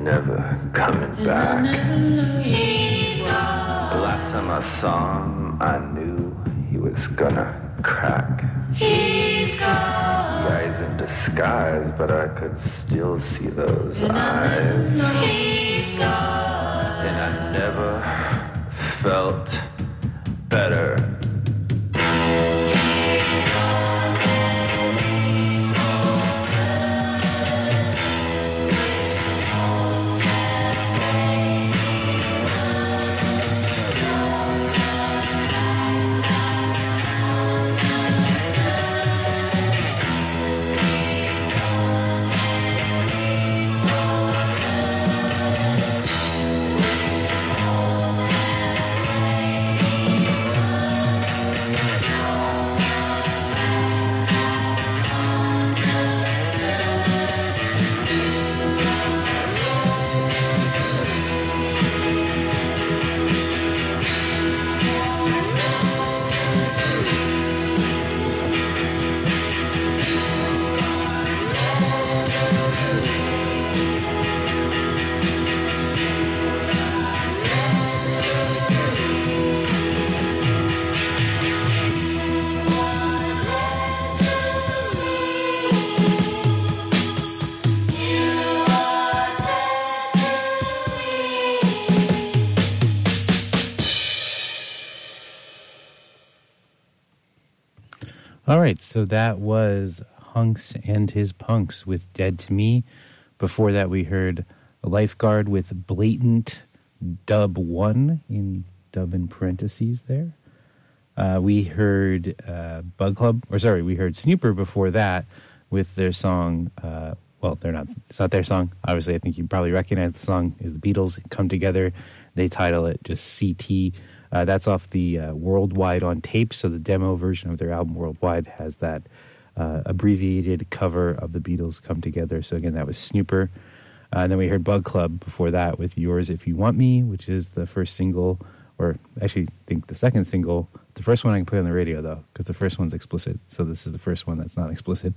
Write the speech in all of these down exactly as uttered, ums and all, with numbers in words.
never coming back. The last time I saw him, I knew he was gonna crack. He's gone. Guys in disguise, but I could still see those and eyes. He's gone. And I never felt better. All right, so that was Hunks and His Punks with Dead to Me. Before that, we heard a Lifeguard with Blatant Dub one, in dub in parentheses there. Uh, we heard uh, Bug Club, or sorry, we heard Snooper before that with their song, uh, well, they're not, it's not their song. Obviously, I think you probably recognize the song is the Beatles Come Together. They title it just C T. Uh, that's off the uh, Worldwide on Tape, so the demo version of their album Worldwide has that uh, abbreviated cover of the Beatles Come Together. So again, that was Snooper. Uh, and then we heard Bug Club before that with Yours If You Want Me, which is the first single, or actually I think the second single. The first one I can play on the radio, though, because the first one's explicit. So this is the first one that's not explicit.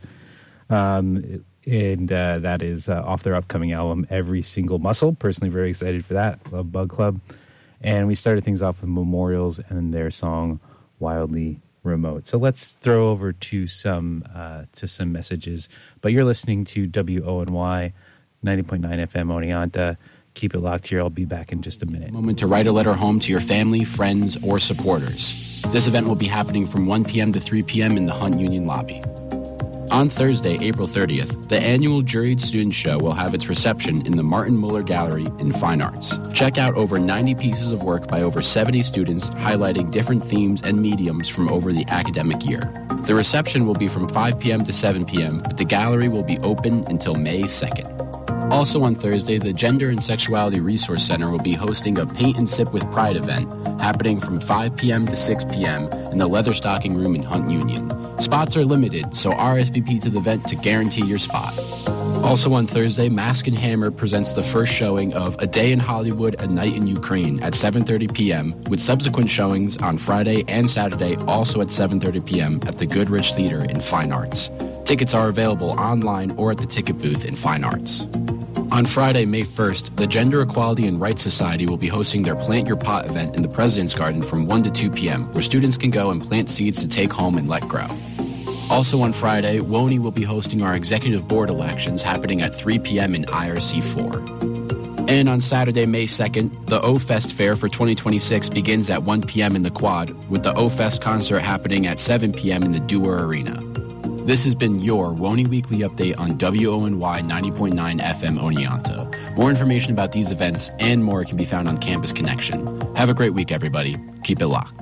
Um, and uh, that is uh, off their upcoming album, Every Single Muscle. Personally very excited for that. Love Bug Club. And we started things off with Memorials and their song Wildly Remote. So let's throw over to some uh, to some messages. But you're listening to W O N Y ninety point nine F M Oneonta. Keep it locked here. I'll be back in just a minute. Moment to write a letter home to your family, friends, or supporters. This event will be happening from one p.m. to three p.m. in the Hunt Union lobby. On Thursday, April thirtieth, the annual Juried Student Show will have its reception in the Martin Muller Gallery in Fine Arts. Check out over ninety pieces of work by over seventy students highlighting different themes and mediums from over the academic year. The reception will be from five p.m. to seven p.m., but the gallery will be open until May second. Also on Thursday, the Gender and Sexuality Resource Center will be hosting a Paint and Sip with Pride event happening from five p.m. to six p.m. in the Leatherstocking Room in Hunt Union. Spots are limited, so R S V P to the event to guarantee your spot. Also on Thursday, Mask and Hammer presents the first showing of A Day in Hollywood, A Night in Ukraine at seven thirty p.m., with subsequent showings on Friday and Saturday also at seven thirty p.m. at the Goodrich Theater in Fine Arts. Tickets are available online or at the ticket booth in Fine Arts. On Friday, May first, the Gender Equality and Rights Society will be hosting their Plant Your Pot event in the President's Garden from one to two p.m., where students can go and plant seeds to take home and let grow. Also on Friday, W O N Y will be hosting our Executive Board elections happening at three p.m. in I R C four. And on Saturday, May second, the O-Fest Fair for twenty twenty-six begins at one p.m. in the Quad, with the O-Fest concert happening at seven p.m. in the Dewar Arena. This has been your W O N Y Weekly Update on W O N Y ninety point nine F M Oneonta. More information about these events and more can be found on Campus Connection. Have a great week, everybody. Keep it locked.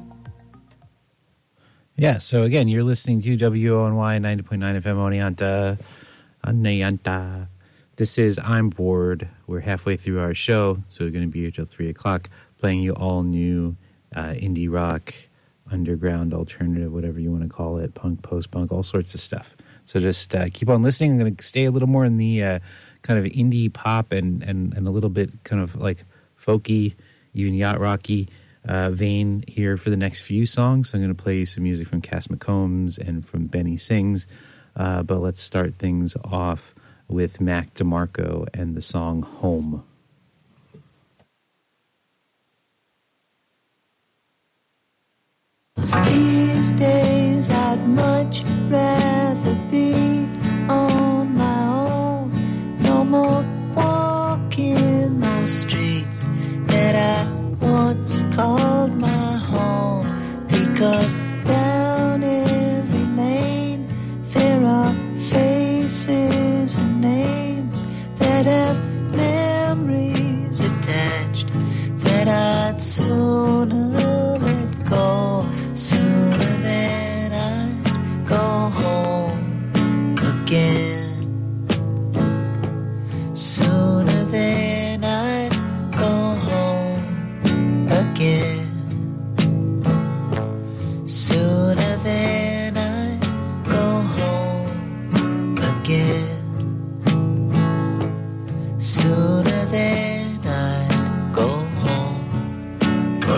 Yeah, so again, you're listening to W O N Y ninety point nine F M Oneonta. Oneonta. This is I'm Bored. We're halfway through our show, so we're going to be here till three o'clock, playing you all new uh, indie rock, underground, alternative, whatever you want to call it, punk, post-punk, all sorts of stuff. So just uh, keep on listening. I'm going to stay a little more in the uh, kind of indie pop and, and, and a little bit kind of like folky, even yacht rocky uh, vein here for the next few songs. I'm going to play you some music from Cass McCombs and from Benny Sings. Uh, but let's start things off with Mac DeMarco and the song Home.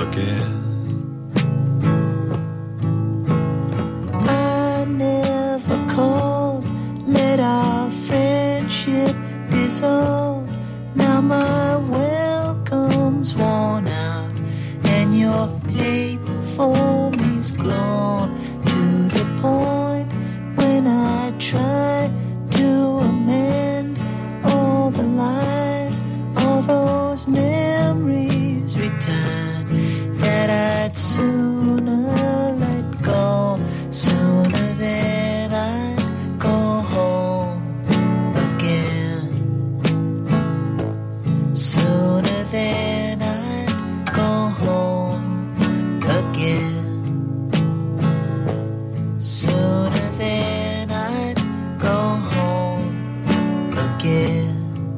again. I never called, let our friendship dissolve. Now my welcome's worn out, and your hate for me's grown to the point when I try to amend all the lies, all those memories return that I'd sooner let go, sooner than I'd go home again, sooner than I'd go home again, sooner than I'd go home again,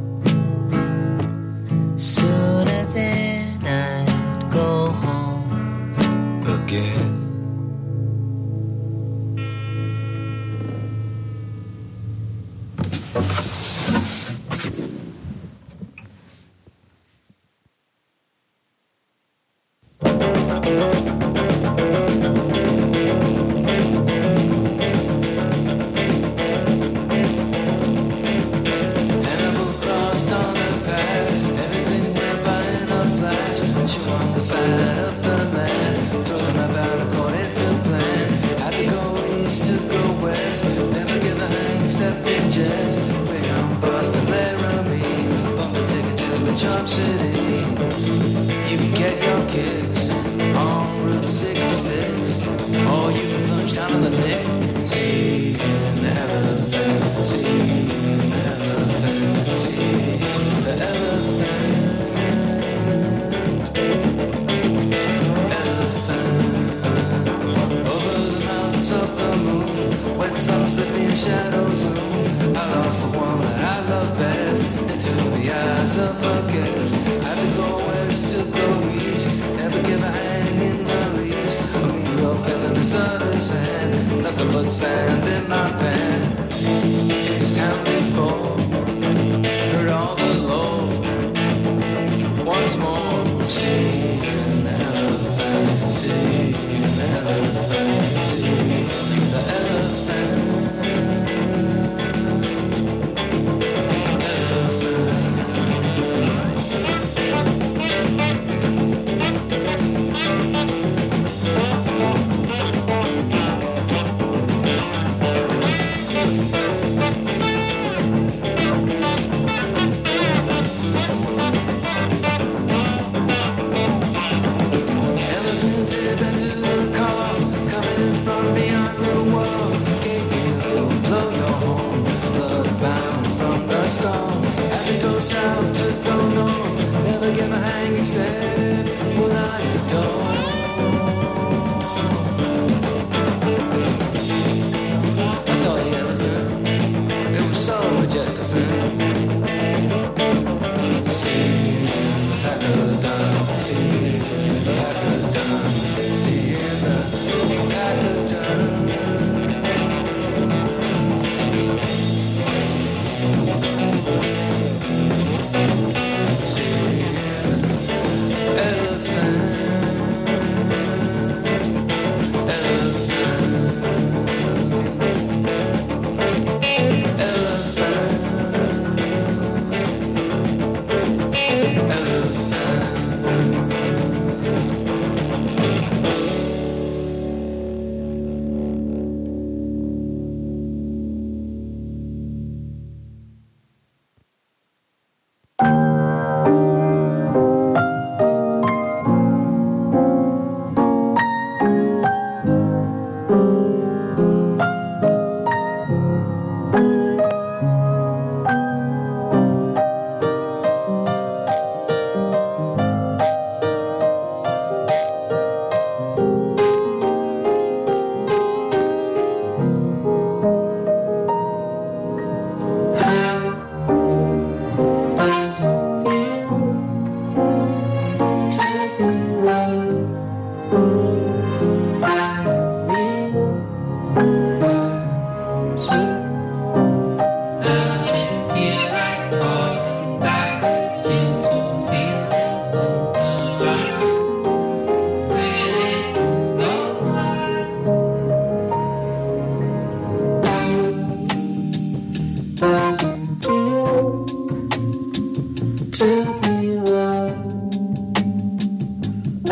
sooner than I'd go home Again. Hannibal crossed on her past. Everything went by in a flash. She won the fight of the land, throwing about according to plan. Had to go east to go west. Never give a hang except in jest. Bring on Boston, Laramie. Bump a ticket to the Chop City. You can get your kicks on Route sixty-six, or you can plunge down on the Nick. See an elephant, see an elephant, see the elephant, elephant. Over the mountains of the moon, wet sun slipping shadows loom. I lost the one that I love best into the eyes of a guest. Had to go west to go east, never give a hang in the least. A meteor fell in the sun's hand, nothing but sand in our pan. Seen this town before, heard all the lore. Once more, see an elephant, see an elephant, see the elephant.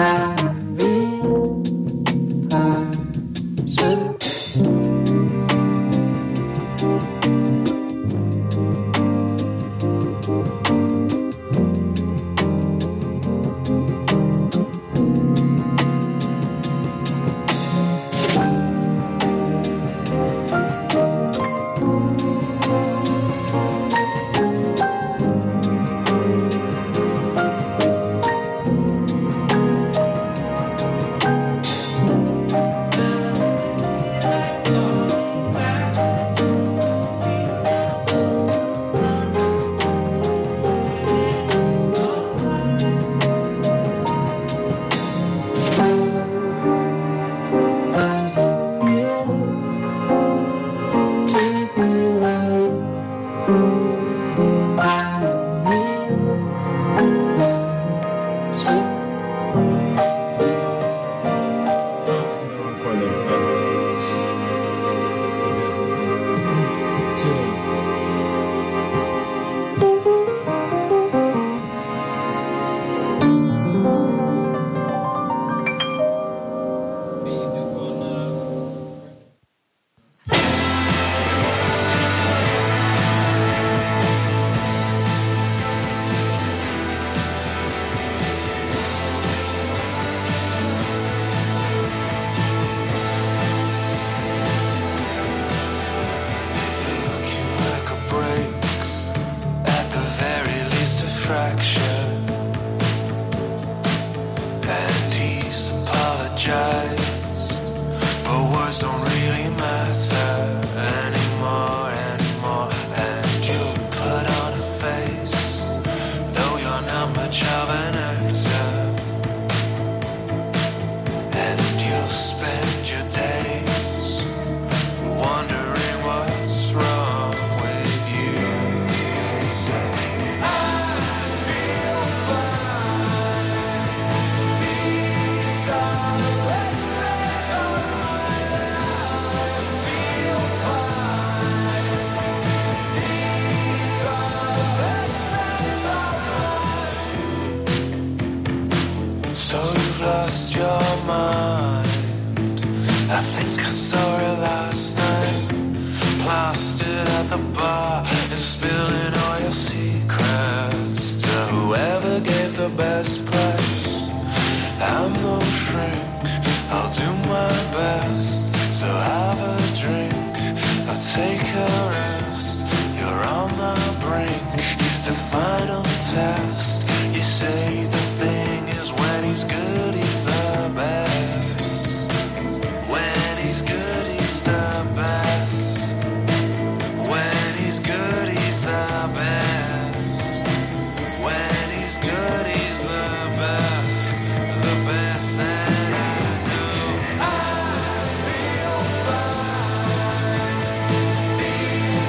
I feel fine.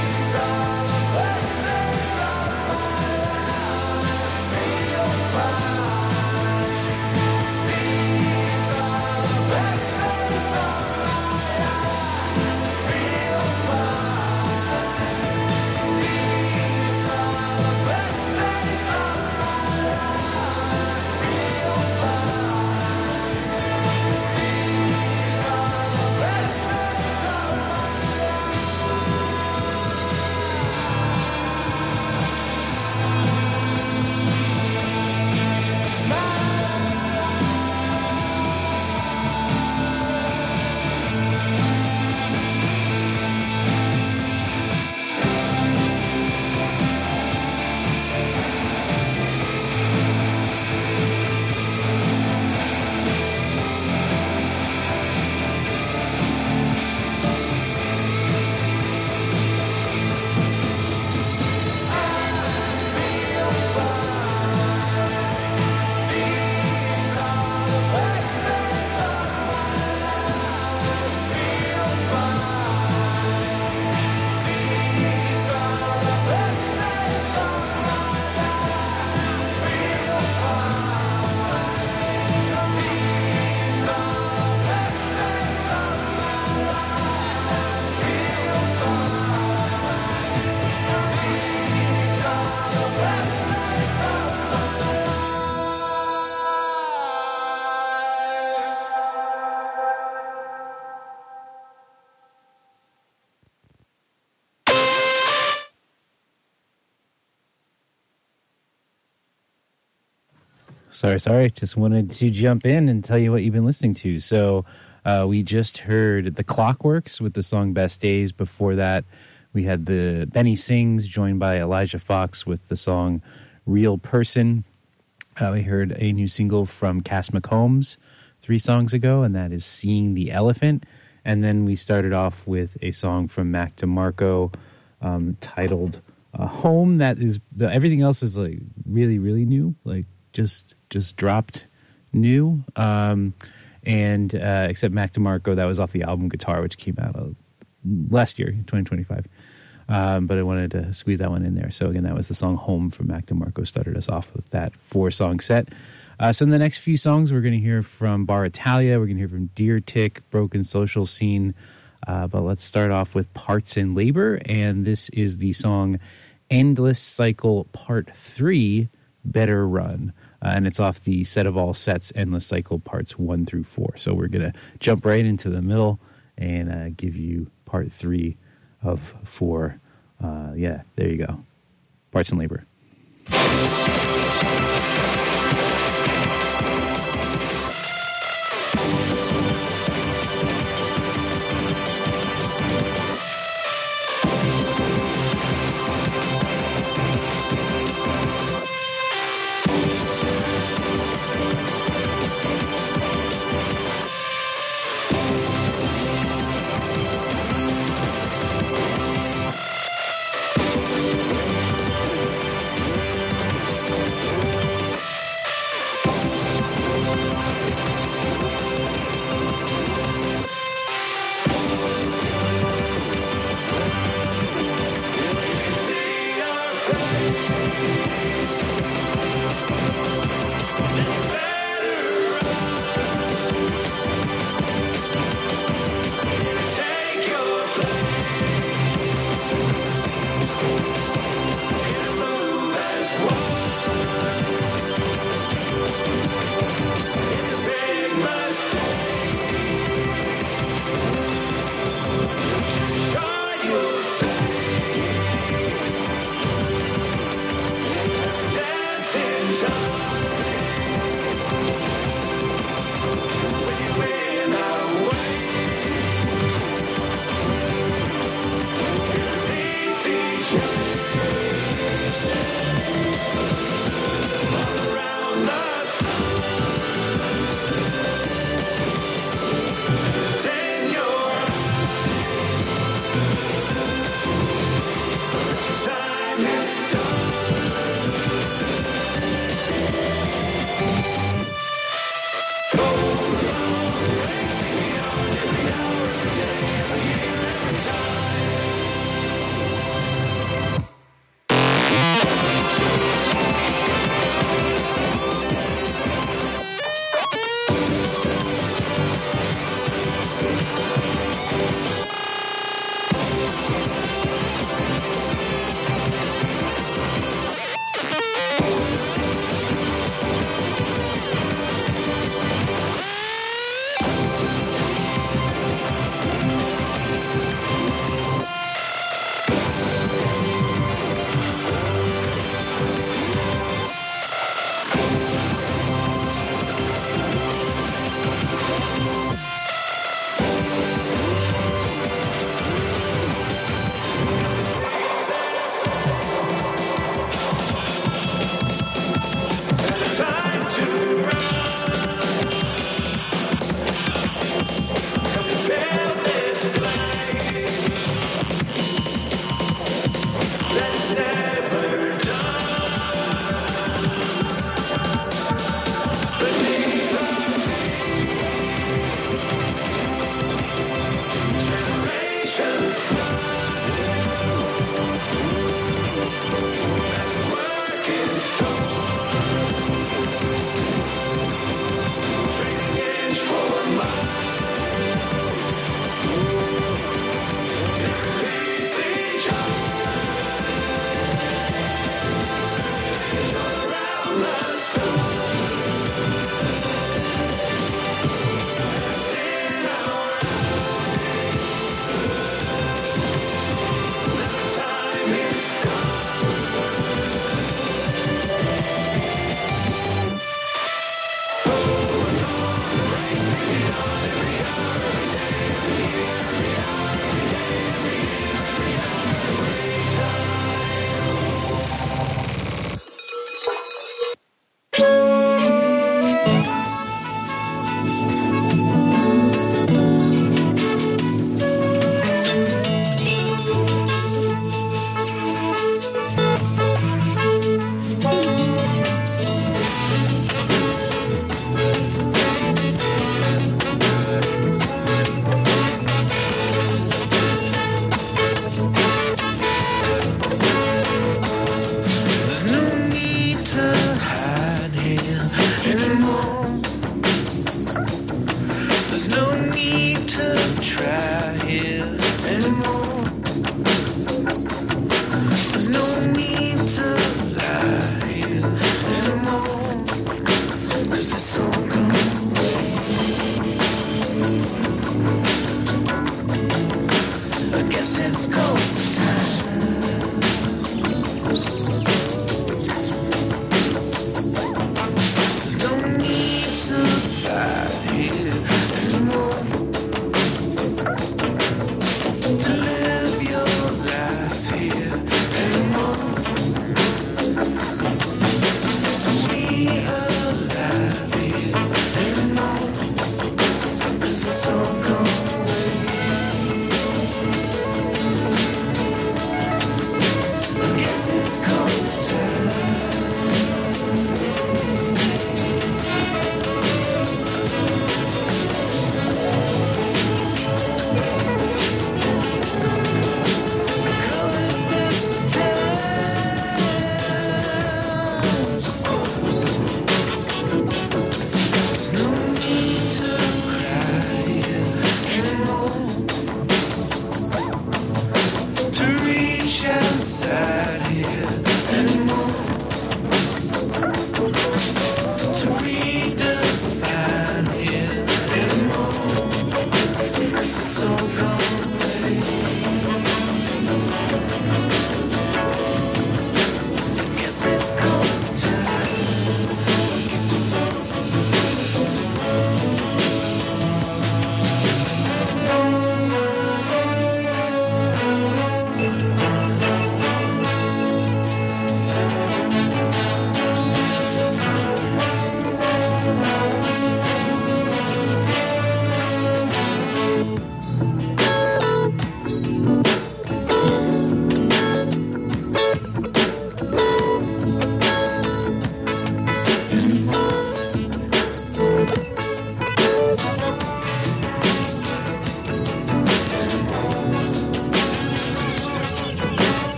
Sorry, sorry. Just wanted to jump in and tell you what you've been listening to. So uh, we just heard The Clockworks with the song Best Days. Before that, we had the Benny Sings, joined by Elijah Fox with the song Real Person. Uh, we heard a new single from Cass McCombs three songs ago, and that is Seeing the Elephant. And then we started off with a song from Mac DeMarco um, titled uh, Home. That is, the, everything else is like really, really new, like just just dropped new. Um, and uh, except Mac DeMarco, that was off the album Guitar, which came out uh, last year, twenty twenty-five. Um, but I wanted to squeeze that one in there. So again, that was the song Home from Mac DeMarco. Started us off with that four-song set. Uh, so in the next few songs, we're going to hear from Bar Italia. We're going to hear from Deer Tick, Broken Social Scene. Uh, but let's start off with Parts and Labor. And this is the song Endless Cycle Part three, Better Run. Uh, and it's off the Set of All Sets, Endless Cycle Parts one through four. So we're going to jump right into the middle and uh, give you Part three of four. Uh, yeah, there you go. Parts and Labor.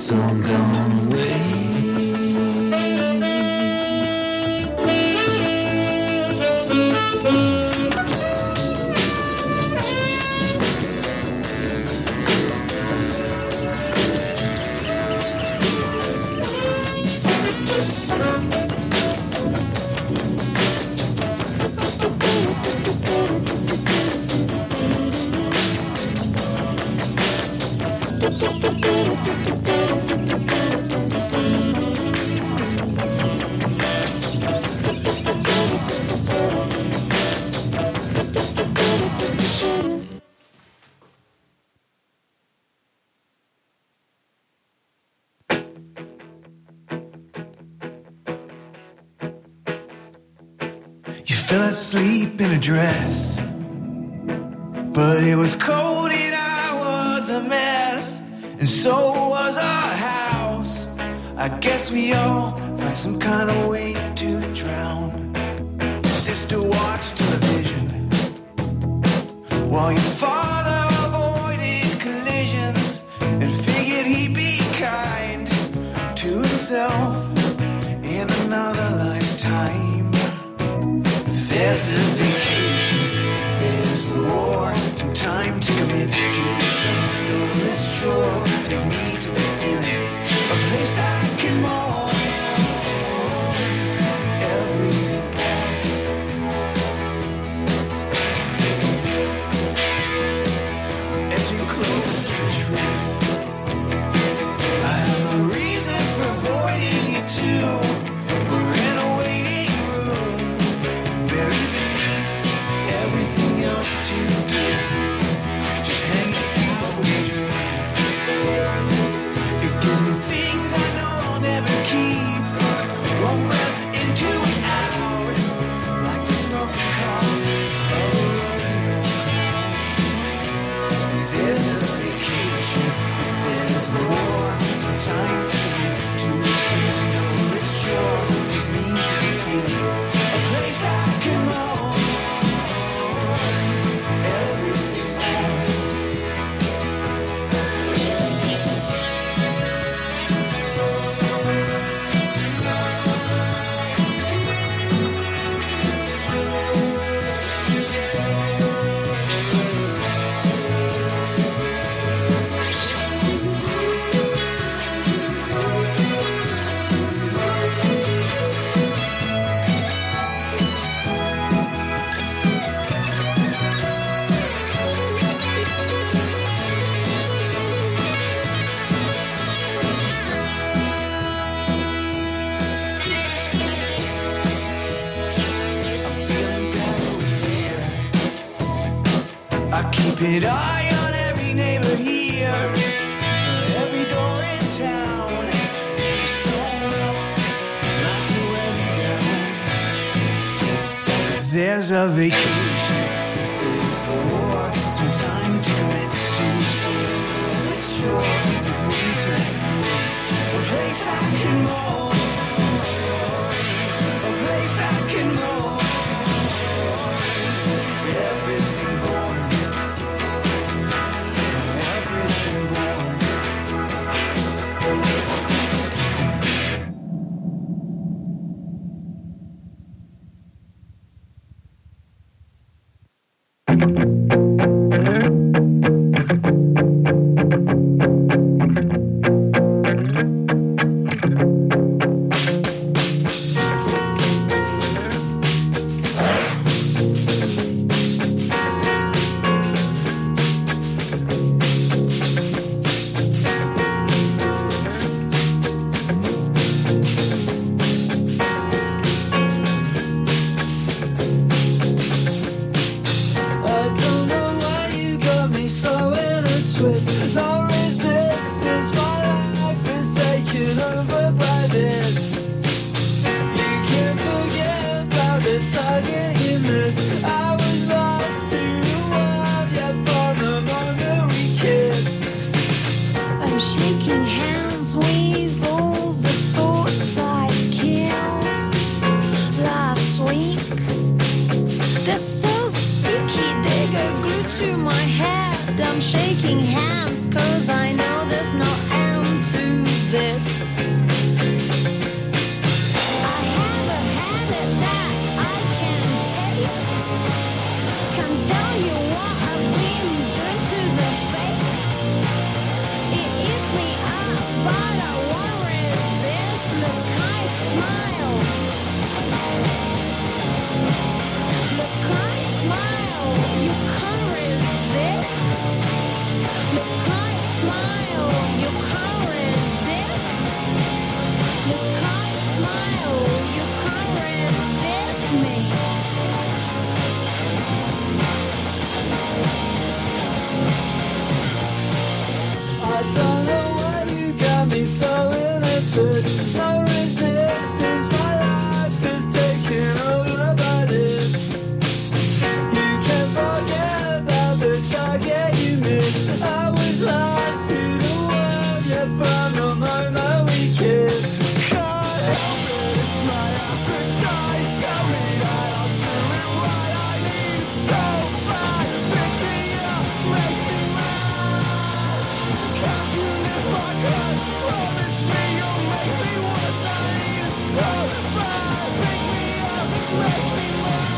it's all gone away. Fell asleep in a dress, but it was cold and I was a mess, and so was our house. I guess we all found some kind of way to drown. Your sister watched television while your father avoided collisions and figured he'd be kind to himself in another lifetime. There's a vacation, there's a war, some time to commit to some endless chore. Take me to the feeling, a place I can mourn everything. Edging close to the truth, I have my reasons for avoiding you too. We're in a waiting room, buried beneath everything else to do. Just hanging out with you. It gives me things I know I'll never keep. One breath into and out, like the smoke and cough of a rodeo clown. There's a vacation, there's a war, some time to commit to some endless chore. Take me to the feeling, a place I can mourn everything more. I keep an eye on every neighbor here, every door in town. It's sewn up like a wedding gown. If there's a vacation, if there's a war, some time to commit to some endless shore. Take me to a place I can mourn, a place I can mourn everything born. Everything born. I'm shaking hands 'cause I know there's no end to me so in a twist. No resistance, my life is taken over by this. You can't forget about the target you missed. I was lost to the world, yet from the moment we kissed. Can't help it, it's my appetite. Tell me that I'm doing what I need so bad. Pick me up, make me mad. Can't you lift my glass? Promise me you'll make me worse. I need it so bad. Pick me up, make me mad.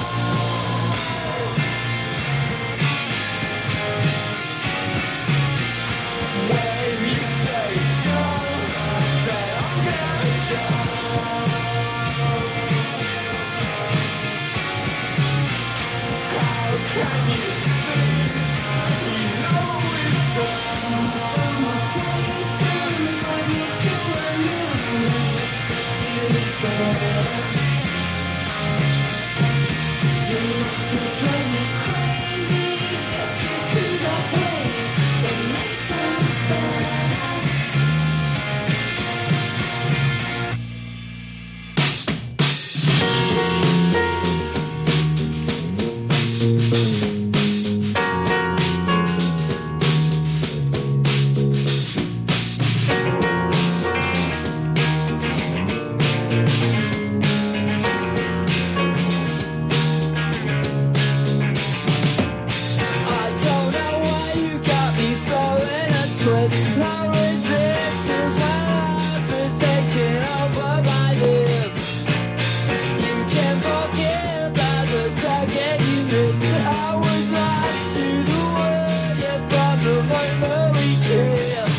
When you say jump, then I'm gonna jump. How can you see? You know it's I don't know why you got me so in a twist. No resistance, my life is taken over by this. You can't forget about the target you missed. I was lost to the world, yet from the moment we kissed.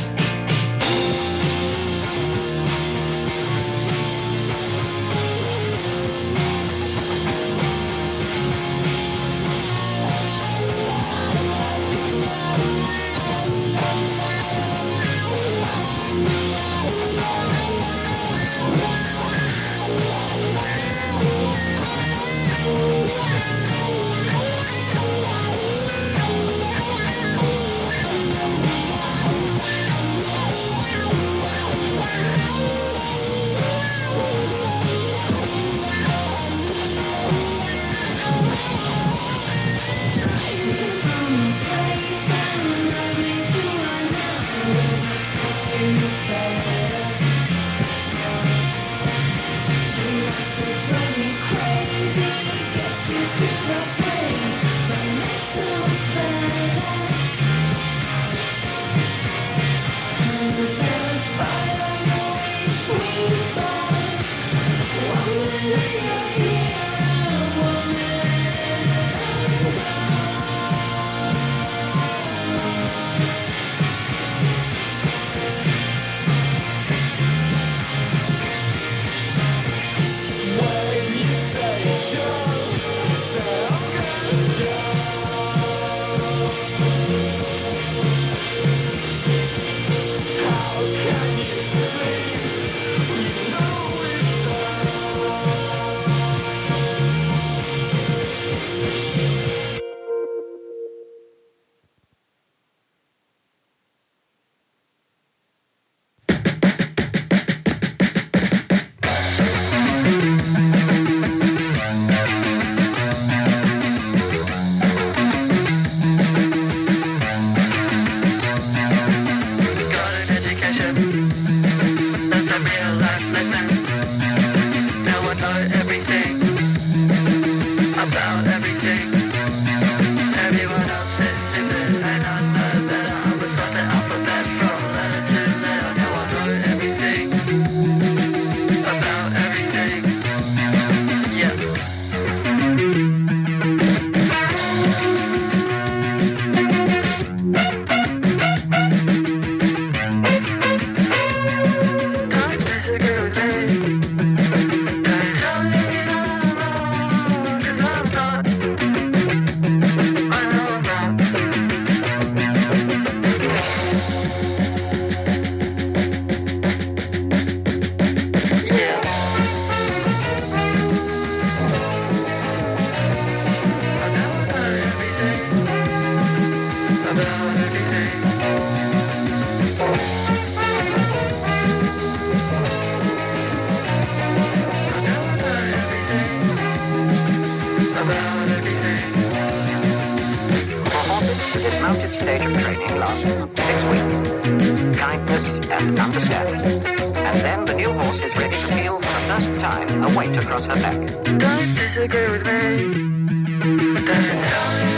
stage of training lasts six weeks. Kindness and understanding. And then the new horse is ready to feel for the first time a weight across her back. Don't disagree with me, but does it tell me?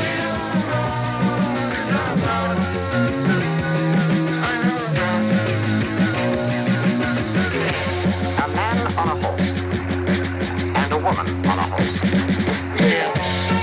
A man on a horse and a woman on a horse. Yeah.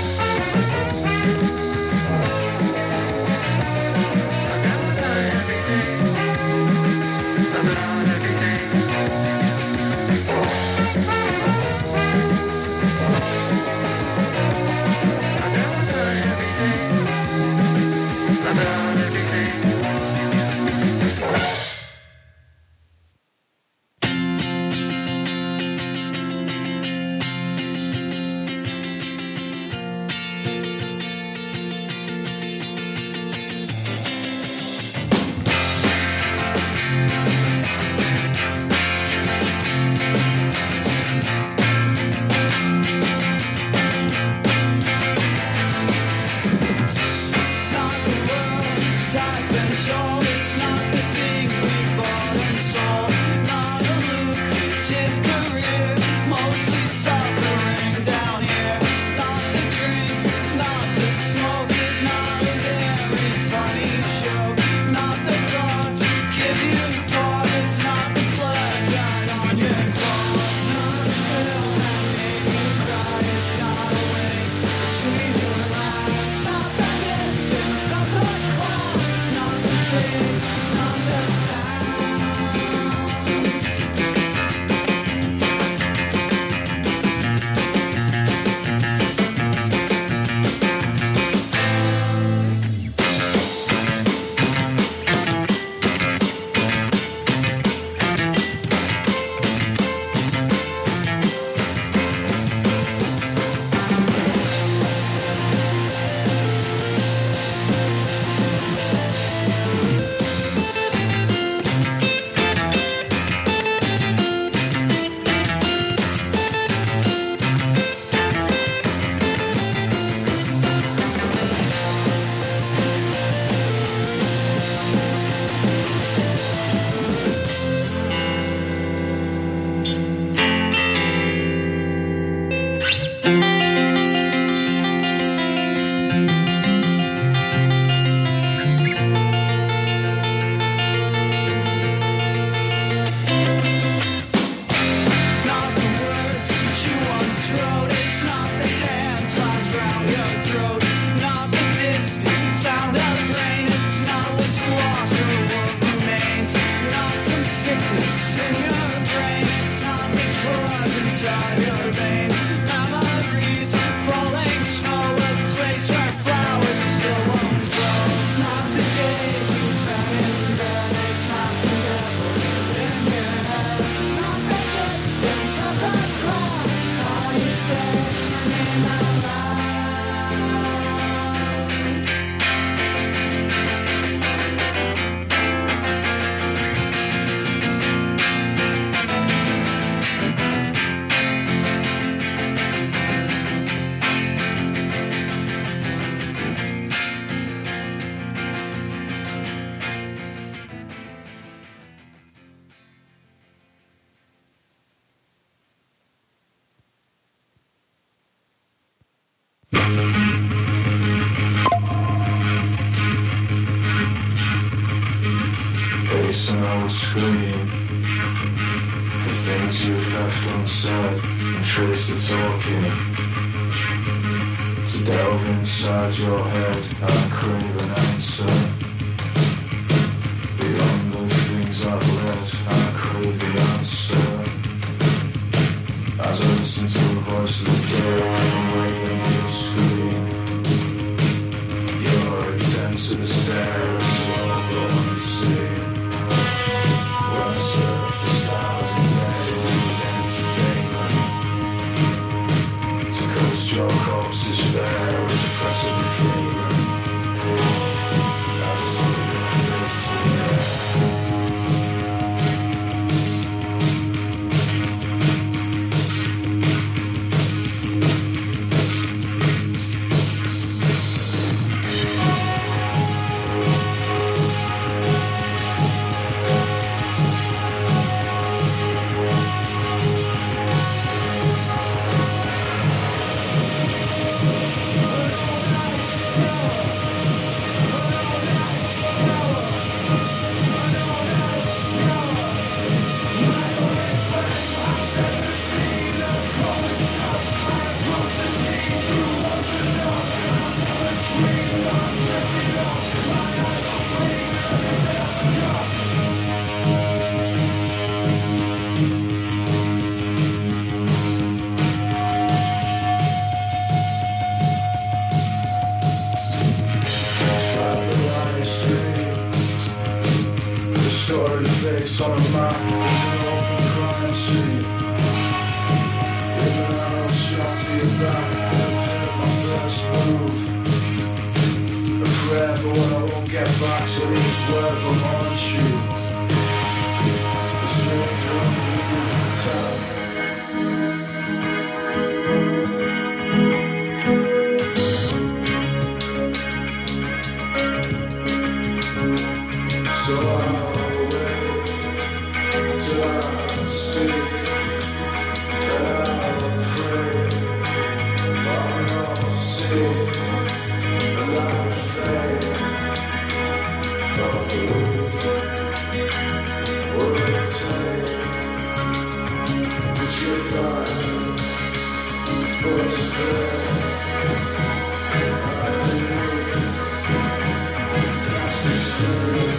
Pace and I would scream for things you'd left unsaid and trace the talking. To delve inside your head and crave an answer. Beyond the things I've read, I crave the answer. As I listen to the voice of the dead and wake them on the screen. Your attempt to the stairs will go unseen. When I surf the stars and ready entertainment. To coast your corpse is fair as oppressively freedom. As I face on a map is an open crime scene. With an arrow shot to your back, that's my first move. A prayer for when I won't get back, so these words will haunt you. The stranger on the tell. So I'll wait till I speak, and I'll pray, I'll see the light fade of truth. What will it take to drift by? What's the prayer? I believe that's the truth.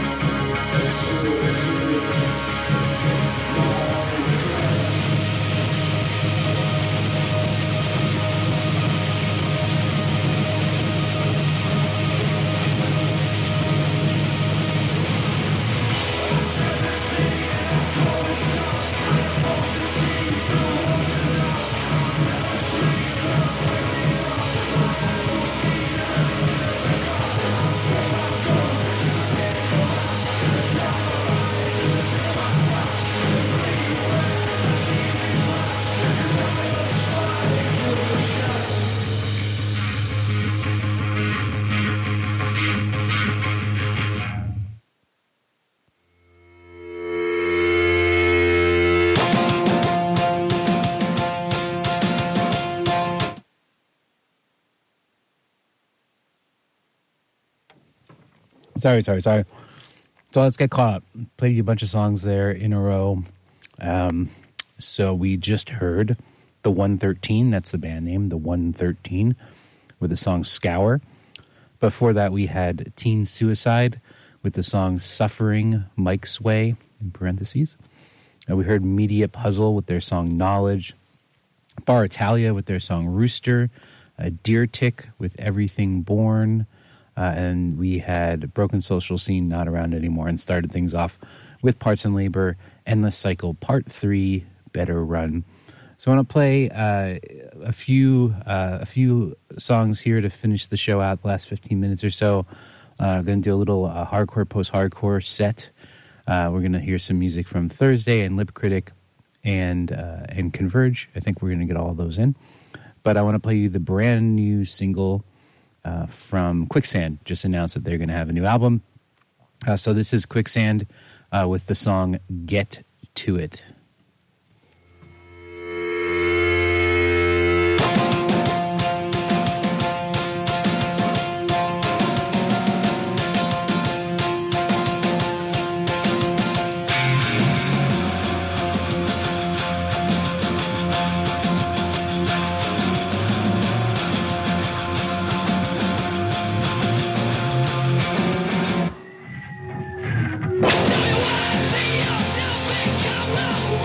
Sorry, sorry, sorry. So let's get caught up. Played you a bunch of songs there in a row. Um, so we just heard The one thirteen, that's the band name, The one thirteen, with the song Scour. Before that, we had Teen Suicide with the song Suffering Mike's Way, in parentheses. And we heard Media Puzzle with their song Knowledge. Bar Italia with their song Rooster. Uh, Deer Tick with Everything Born. Uh, and we had Broken Social Scene, Not Around Anymore, and started things off with Parts and Labor, Endless Cycle, Part three, Better Run. So I want to play uh, a few uh, a few songs here to finish the show out, the last fifteen minutes or so. Uh, I'm going to do a little uh, hardcore, post-hardcore set. Uh, we're going to hear some music from Thursday and Lip Critic and, uh, and Converge. I think we're going to get all of those in. But I want to play you the brand new single Uh, from Quicksand. Just announced that they're going to have a new album. Uh, so this is Quicksand uh, with the song Get To It. See yourself become low.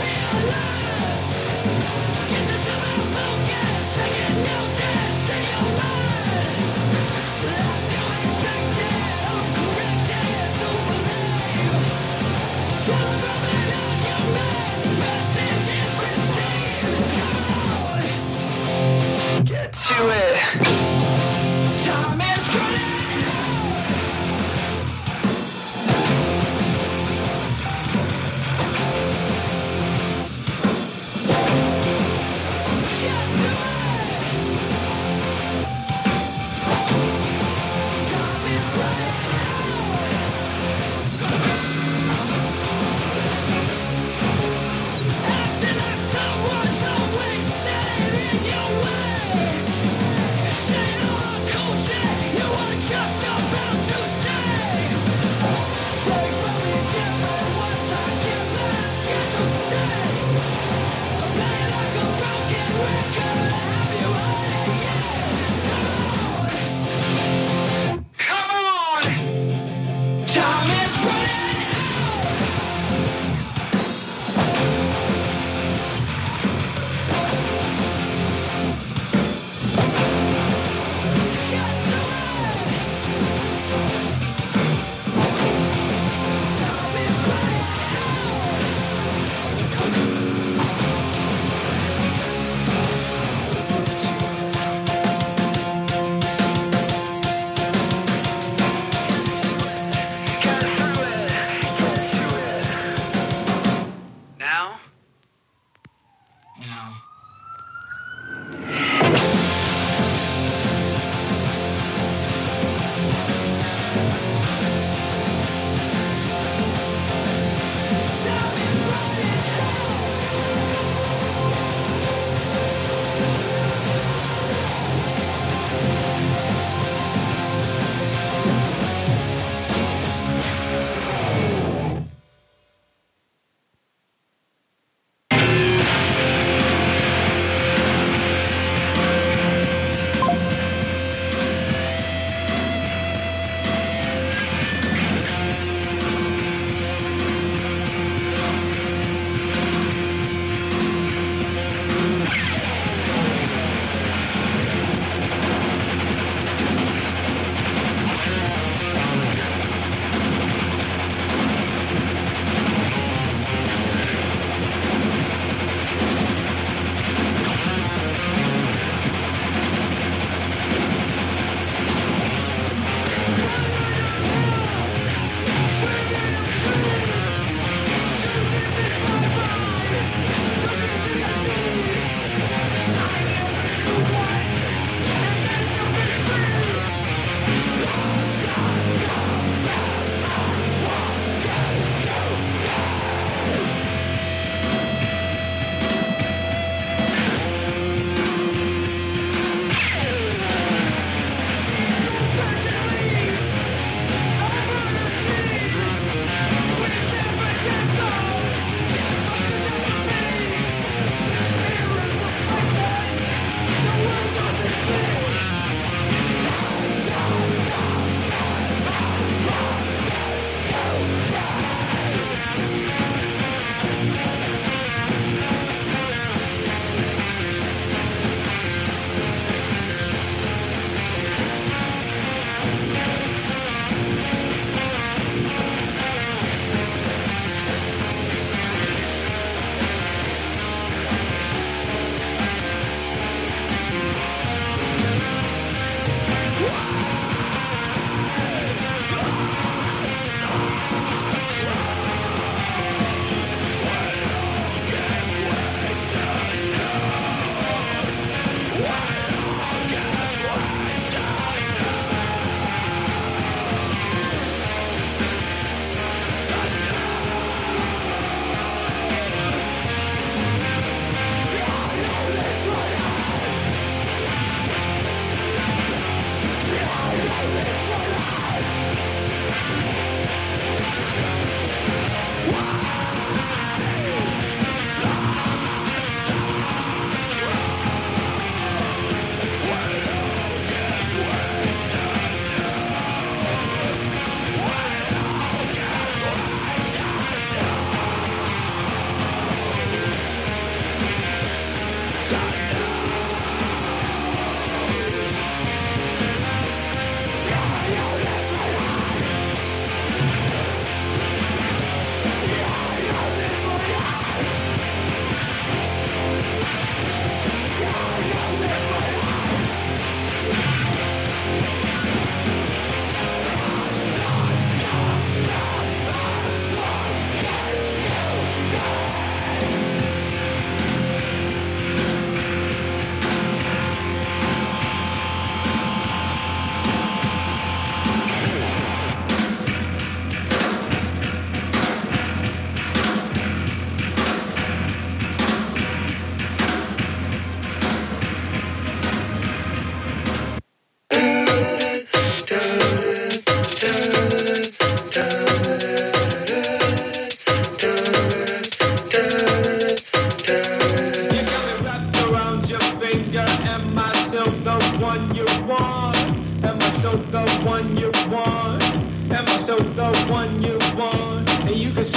the one you want, and you can.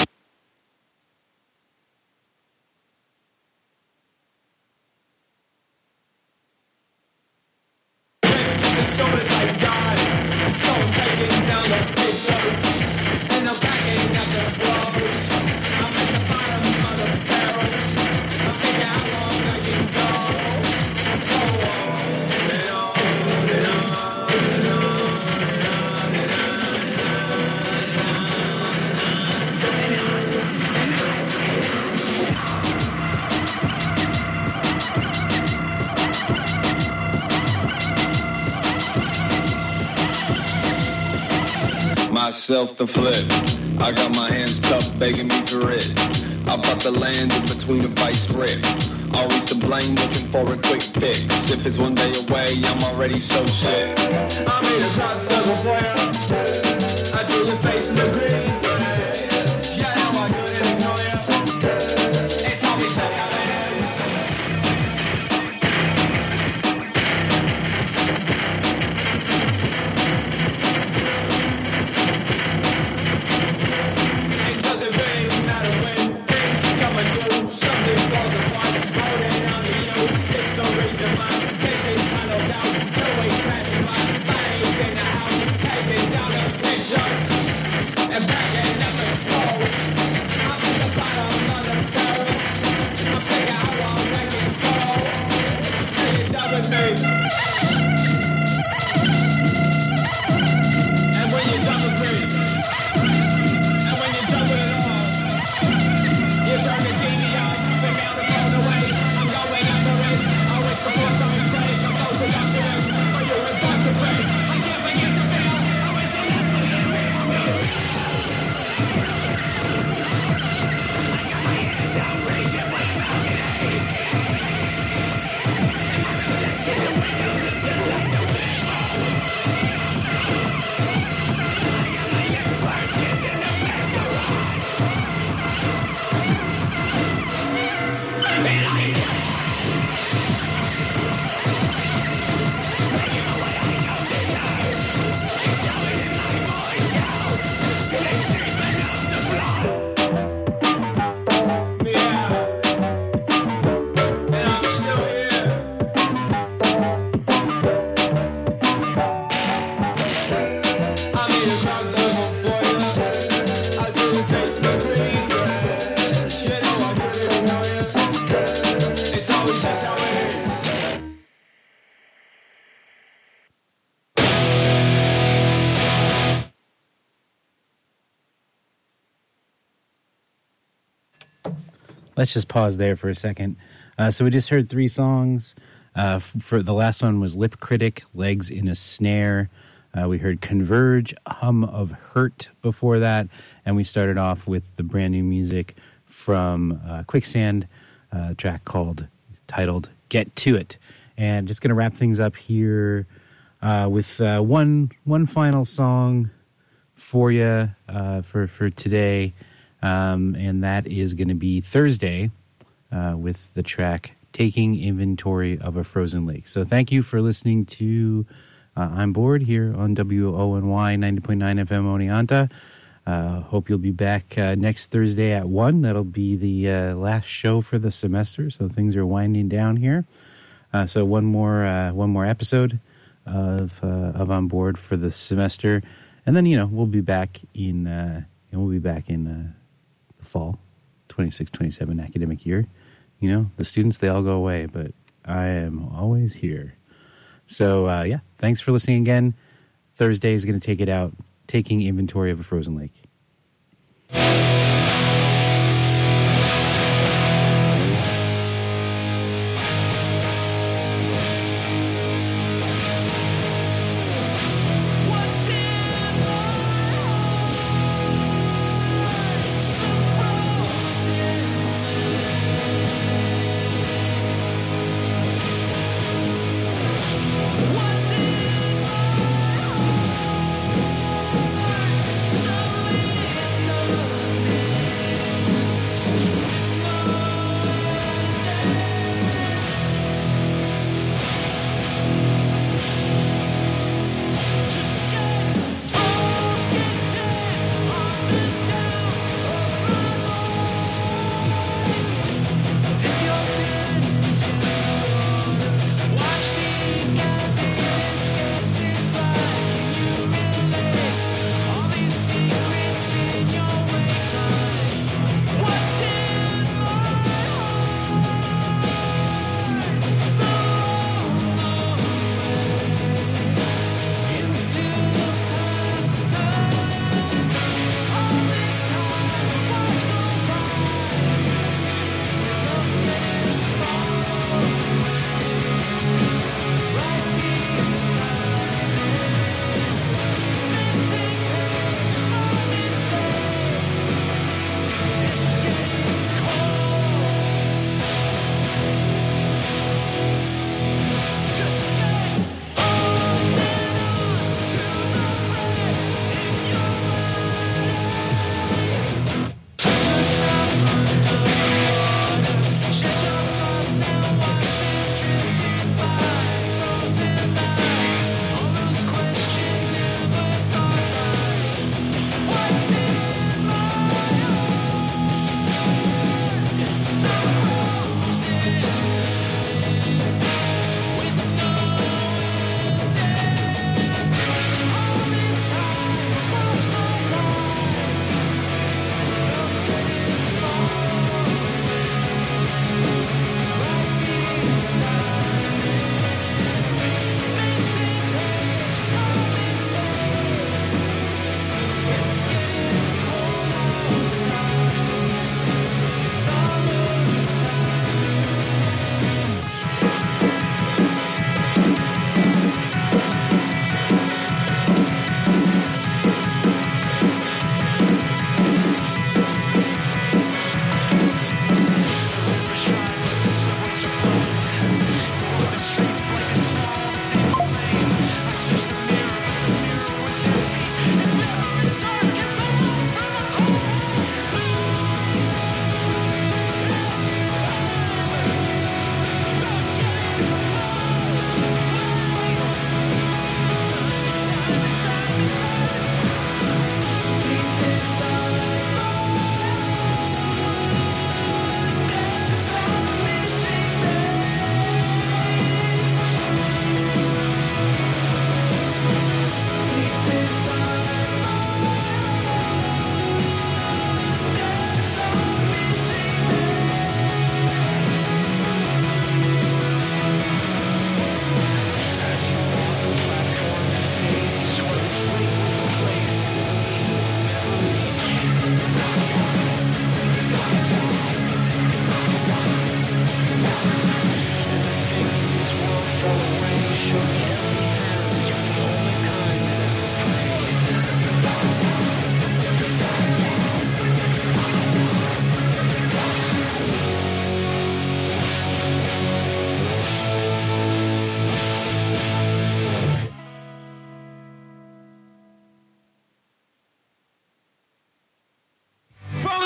As soon as I die, so I'm taking down the pictures, and I'm packing up the clothes. I'm at the bottom of the barrel. I'm thinking how long I can go. Go on and on and on and on and Myself the flip. I got my hands cupped, begging me for it. I bought the land in between a vice grip. Always to blame, looking for a quick fix. If it's one day away, I'm already so sick. I made a crop circle for you. I drew your face in the green grass. Yeah, now I couldn't ignore you. It's always just how it is. It doesn't really matter when things come and go. Something falls apart, holding on to you. It's the reason my vision tunnels out. Two ways passing by, bodies in the house, taking down the pictures and backing up the clothes. I'm at the bottom of the barrel. I'm thinking how long I can go till you're done with me. And when you're done with me, and when you're done with it all, you turn the T V off, pick out the phone away. I'm going under it. I wish the force on take. I'm so seductive, but you're in back to fate. I can't forget the feel. I wish you had put it real. I got my hands out, raging like balconies. And my reflection in windows are just like the film. I got my universe kissing the best garage. And I know you know what I don't deserve. I show it in my voice out till it's deep enough to blow. Yeah, and I'm still here. I made a crowd circle for you. I drew your face in the green grass. You know I couldn't ignore you. It's always just how it is. Let's just pause there for a second. Uh, so we just heard three songs. Uh, f- for the last one was Lip Critic, Legs in a Snare. Uh, we heard Converge, Hum of Hurt before that. And we started off with the brand new music from uh, Quicksand, uh, a track called, titled Get To It. And just going to wrap things up here uh, with uh, one one final song for you uh, for, for today. Um, and that is going to be Thursday uh, with the track Taking Inventory of a Frozen Lake. So thank you for listening to uh, I'm Bored here on W O N Y ninety point nine F M Oneonta. Uh, hope you'll be back uh, next Thursday at one. That'll be the uh, last show for the semester, so things are winding down here. Uh, so one more uh, one more episode of uh, of On Board for the semester, and then you know we'll be back in uh, and we'll be back in uh, the fall, twenty-six twenty-seven academic year. You know the students, they all go away, but I am always here. So uh, yeah, thanks for listening again. Thursday is going to take it out, Taking Inventory of a Frozen Lake. What's in my heart? So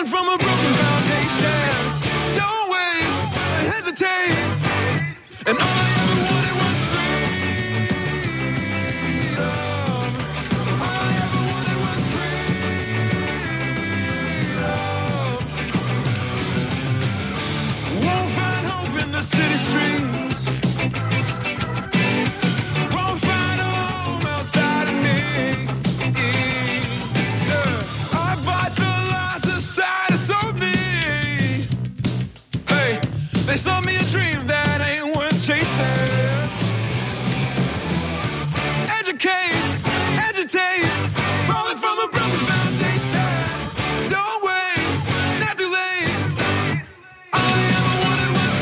rolling from a broken foundation. Don't wait, hesitate. And all I ever wanted was freedom. All I ever wanted was freedom. Won't find hope in the city streets. Won't find a home outside of me. Yeah. I bought the lies society sold me. Hey, they sold me a dream that ain't worth chasing. Educate, agitate, rolling from a broken foundation. Don't wait, not too late. All I ever wanted was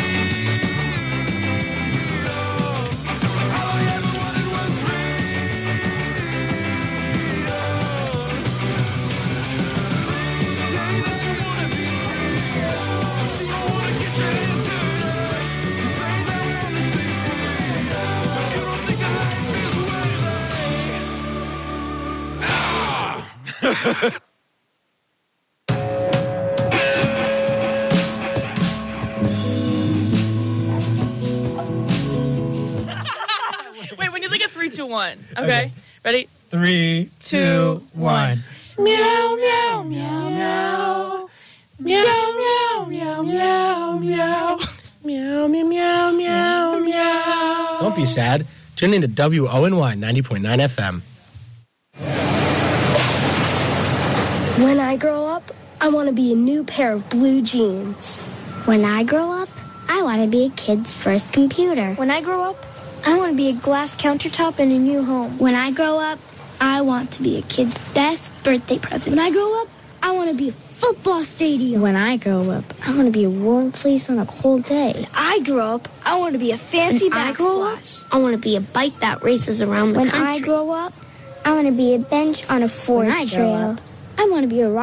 freedom. All I ever wanted was freedom. Say that you wanna be free, but you don't wanna get your hands dirty. You say that we wanna stay free, but you don't think our life is worth it. Ah! Wait, when you think of three, two, one. Okay. Ready? Three, two, one. Meow, meow, meow, meow. Meow, meow, meow, meow, meow. Meow, meow, meow, meow, meow. Don't be sad. Tune in to W O N Y ninety point nine F M. When I grow up, I want to be a new pair of blue jeans. When I grow up, I want to be a kid's first computer. When I grow up, I want to be a glass countertop in a new home. When I grow up, I want to be a kid's best birthday present. When I grow up, I want to be a football stadium. When I grow up, I want to be a warm fleece on a cold day. When I grow up, I want to be a fancy When I grow up, backsplash. I want to be a bike that races around the When country. I grow up, I want to be a bench on a When forest I grow trail. up, I want to be a